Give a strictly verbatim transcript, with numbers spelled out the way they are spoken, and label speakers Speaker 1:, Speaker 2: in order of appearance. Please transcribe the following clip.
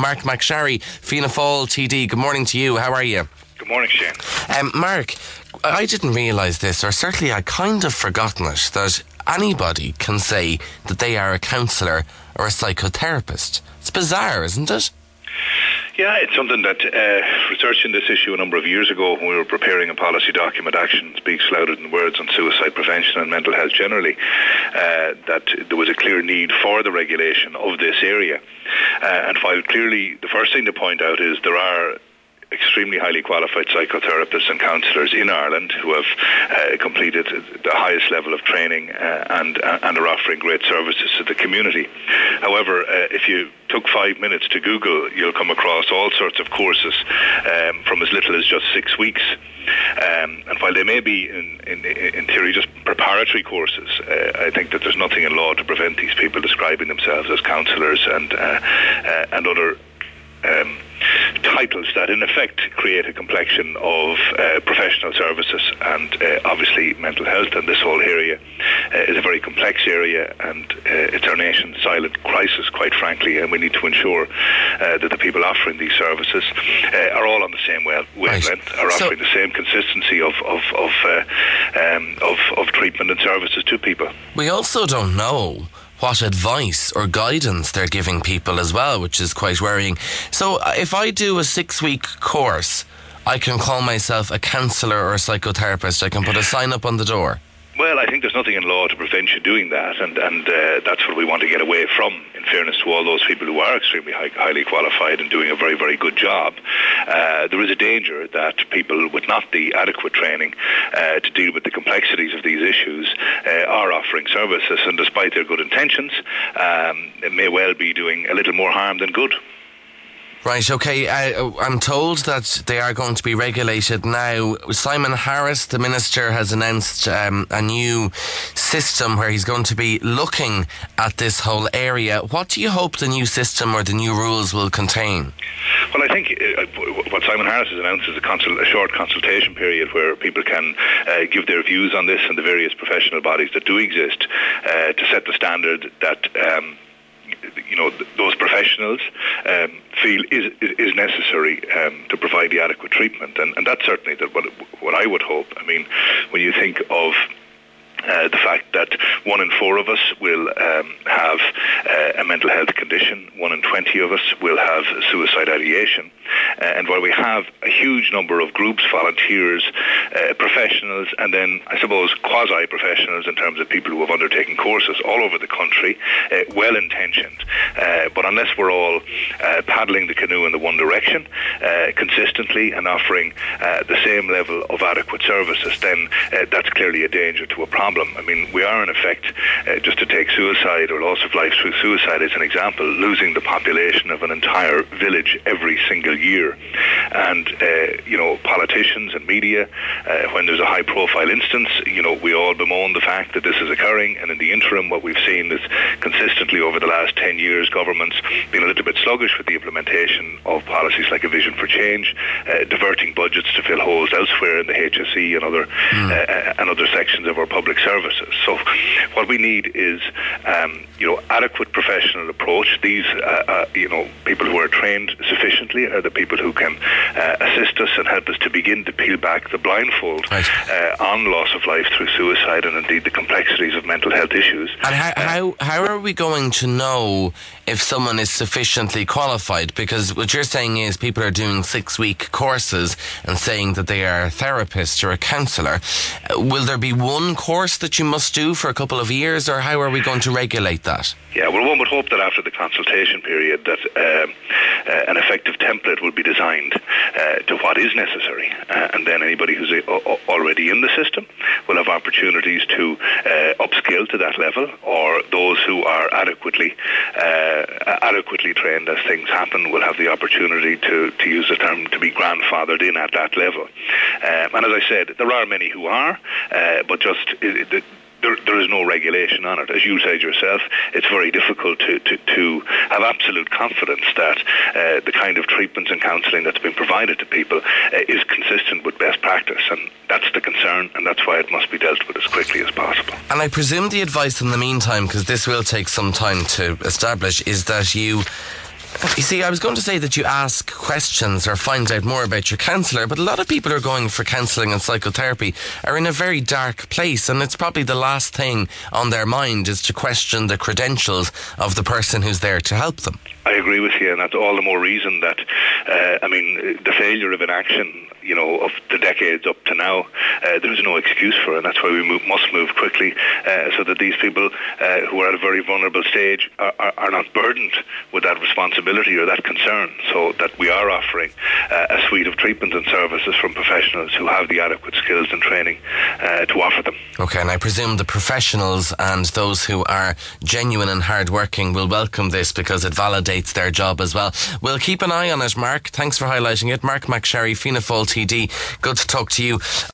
Speaker 1: Mark McSharry, Fianna Fáil T D. Good morning to you. How are you?
Speaker 2: Good morning, Shane.
Speaker 1: Um, Mark, I didn't realise this, or certainly I kind of forgotten it, that anybody can say that they are a counsellor or a psychotherapist. It's bizarre, isn't it?
Speaker 2: Yeah, it's something that uh, researching this issue a number of years ago when we were preparing a policy document, Action Speaks Louder Than Words, on suicide prevention and mental health generally, uh, that there was a clear need for the regulation of this area. Uh, and while clearly the first thing to point out is there are extremely highly qualified psychotherapists and counsellors in Ireland who have uh, completed the highest level of training uh, and uh, and are offering great services to the community. However, uh, if you took five minutes to Google, you'll come across all sorts of courses um, from as little as just six weeks. Um, and while they may be in, in, in theory just preparatory courses, uh, I think that there's nothing in law to prevent these people describing themselves as counsellors and uh, uh, and other Um, titles that in effect create a complexion of uh, professional services, and uh, obviously mental health and this whole area uh, is a very complex area, and uh, it's our nation's silent crisis, quite frankly, and we need to ensure uh, that the people offering these services uh, are all on the same wavelength, right. are offering so, the same consistency of of of, uh, um, of of treatment and services to people.
Speaker 1: We also don't know what advice or guidance they're giving people as well, which is quite worrying. So if I do a six-week course, I can call myself a counsellor or a psychotherapist. I can put a sign up on the door.
Speaker 2: Well, I think there's nothing in law to prevent you doing that, and, and uh, that's what we want to get away from, in fairness to all those people who are extremely high, highly qualified and doing a very, very good job. Uh, there is a danger that people with not the adequate training uh, to deal with the complexities of these issues uh, are offering services, and despite their good intentions, um, it may well be doing a little more harm than good.
Speaker 1: Right, okay. Uh, I'm told that they are going to be regulated now. Simon Harris, the Minister, has announced um, a new system where he's going to be looking at this whole area. What do you hope the new system or the new rules will contain?
Speaker 2: Well, I think uh, what Simon Harris has announced is a, consult- a short consultation period where people can uh, give their views on this and the various professional bodies that do exist uh, to set the standard that Um, you know, th- those professionals um, feel is is necessary um, to provide the adequate treatment, and, and that's certainly the, what what I would hope. I mean, when you think of Uh, the fact that one in four of us will um, have uh, a mental health condition, one in twenty of us will have suicide ideation, uh, and while we have a huge number of groups, volunteers, uh, professionals, and then I suppose quasi-professionals in terms of people who have undertaken courses all over the country, uh, well-intentioned, uh, but unless we're all uh, paddling the canoe in the one direction uh, consistently and offering uh, the same level of adequate services, then uh, that's clearly a danger to a problem. I mean, we are in effect, uh, just to take suicide or loss of life through suicide as an example, losing the population of an entire village every single year. And, uh, you know, politicians and media, uh, when there's a high-profile instance, you know, we all bemoan the fact that this is occurring. And in the interim, what we've seen is consistently over the last ten years, governments being a little bit sluggish with the implementation of policies like A Vision for Change, uh, diverting budgets to fill holes elsewhere in the H S E and other mm. uh, and other sections of our public services. So what we need is, um, you know, adequate professional approach. These, uh, uh, you know, people who are trained sufficiently are the people who can uh, assist us and help us to begin to peel back the blindfold
Speaker 1: right.
Speaker 2: uh, on loss of life through suicide and indeed the complexities of mental health issues.
Speaker 1: And how,
Speaker 2: uh,
Speaker 1: how, how are we going to know if someone is sufficiently qualified? Because what you're saying is people are doing six-week courses and saying that they are a therapist or a counsellor. Uh, will there be one course that you must do for a couple of years, or how are we going to regulate that?
Speaker 2: Yeah, well, one would hope that after the consultation period that um, uh, an effective template will be designed uh, to what is necessary, uh, and then anybody who's a- already in the system will have opportunities to uh, upskill to that level, or those who are adequately uh, adequately trained as things happen will have the opportunity to, to use the term, to be grandfathered in at that level. Um, and as I said, there are many who are, uh, but just it, it, There, there is no regulation on it. As you said yourself, it's very difficult to, to, to have absolute confidence that uh, the kind of treatments and counselling that's been provided to people uh, is consistent with best practice, and that's the concern, and that's why it must be dealt with as quickly as possible.
Speaker 1: And I presume the advice in the meantime, because this will take some time to establish, is that you You see, I was going to say that you ask questions or find out more about your counsellor, but a lot of people who are going for counselling and psychotherapy are in a very dark place, and it's probably the last thing on their mind is to question the credentials of the person who's there to help them.
Speaker 2: I agree with you, and that's all the more reason that, uh, I mean, the failure of inaction, you know, of the decades up to now, uh, there's no excuse for it, and that's why we move, must move quickly uh, so that these people uh, who are at a very vulnerable stage are, are, are not burdened with that responsibility or that concern, so that we are offering uh, a suite of treatments and services from professionals who have the adequate skills and training uh, to offer them.
Speaker 1: OK, and I presume the professionals and those who are genuine and hard-working will welcome this because it validates their job as well. We'll keep an eye on it, Mark. Thanks for highlighting it. Mark McSherry, Fianna Fáil T D. Good to talk to you.